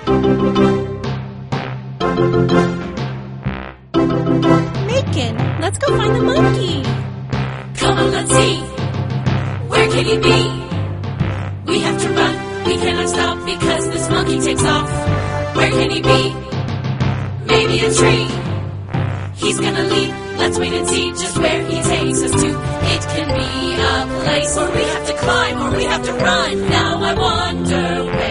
Macon, let's go find the monkey. Come on, let's see. Where can he be? We have to run. We cannot stop because this monkey takes off. Where can he be? Maybe a tree. He's gonna leap. Let's wait and see just where he takes us to. It can be a place where we have to climb or we have to run. Now I wonder where